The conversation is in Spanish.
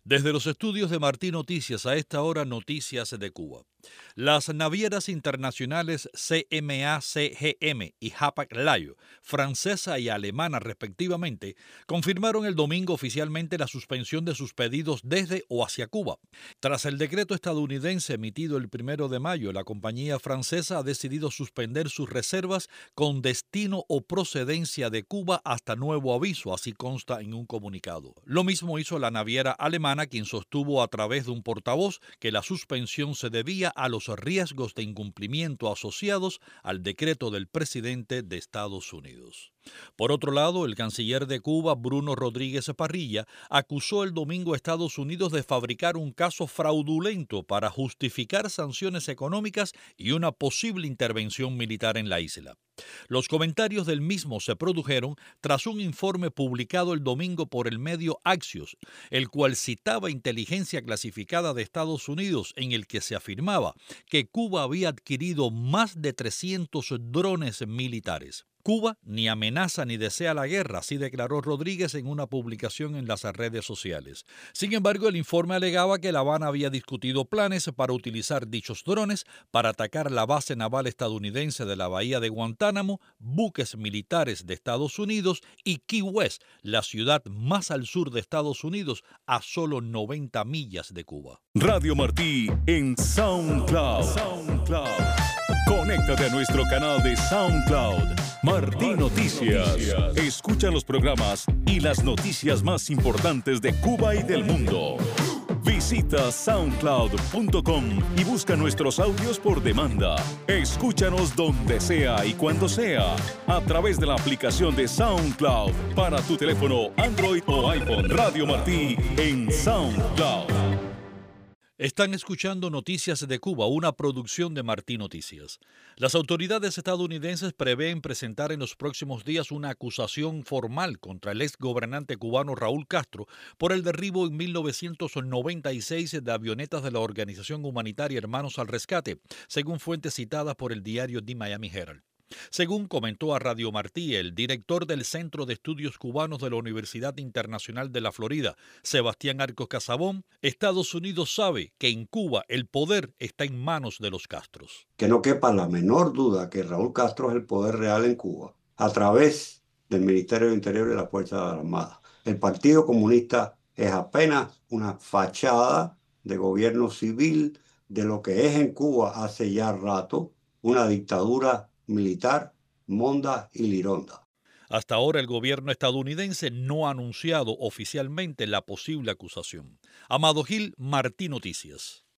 Desde los estudios de Martí Noticias a esta hora, noticias de Cuba. Las navieras internacionales CMA-CGM y Hapag-Lloyd, francesa y alemana respectivamente, confirmaron el domingo oficialmente la suspensión de sus pedidos desde o hacia Cuba. Tras el decreto estadounidense emitido el 1 de mayo, la compañía francesa ha decidido suspender sus reservas con destino o procedencia de Cuba hasta nuevo aviso, así consta en un comunicado. Lo mismo hizo la naviera alemana, quien sostuvo a través de un portavoz que la suspensión se debía a los riesgos de incumplimiento asociados al decreto del presidente de Estados Unidos. Por otro lado, el canciller de Cuba, Bruno Rodríguez Parrilla, acusó el domingo a Estados Unidos de fabricar un caso fraudulento para justificar sanciones económicas y una posible intervención militar en la isla. Los comentarios del mismo se produjeron tras un informe publicado el domingo por el medio Axios, el cual citaba inteligencia clasificada de Estados Unidos, en el que se afirmaba que Cuba había adquirido más de 300 drones militares. Cuba ni amenaza ni desea la guerra, así declaró Rodríguez en una publicación en las redes sociales. Sin embargo, el informe alegaba que La Habana había discutido planes para utilizar dichos drones para atacar la base naval estadounidense de la bahía de Guantánamo, buques militares de Estados Unidos y Key West, la ciudad más al sur de Estados Unidos, a solo 90 millas de Cuba. Radio Martí en SoundCloud. Conéctate a nuestro canal de SoundCloud, Martí Noticias. Escucha los programas y las noticias más importantes de Cuba y del mundo. Visita soundcloud.com y busca nuestros audios por demanda. Escúchanos donde sea y cuando sea, a través de la aplicación de SoundCloud para tu teléfono Android o iPhone. Radio Martí en SoundCloud. Están escuchando Noticias de Cuba, una producción de Martí Noticias. Las autoridades estadounidenses prevén presentar en los próximos días una acusación formal contra el exgobernante cubano Raúl Castro por el derribo en 1996 de avionetas de la organización humanitaria Hermanos al Rescate, según fuentes citadas por el diario The Miami Herald. Según comentó a Radio Martí el director del Centro de Estudios Cubanos de la Universidad Internacional de la Florida, Sebastián Arcos Casabón, Estados Unidos sabe que en Cuba el poder está en manos de los Castros. Que no quepa la menor duda que Raúl Castro es el poder real en Cuba, a través del Ministerio de Interior y de las Fuerzas Armadas. El Partido Comunista es apenas una fachada de gobierno civil de lo que es en Cuba hace ya rato una dictadura militar, monda y lironda. Hasta ahora el gobierno estadounidense no ha anunciado oficialmente la posible acusación. Amado Gil, Martí Noticias.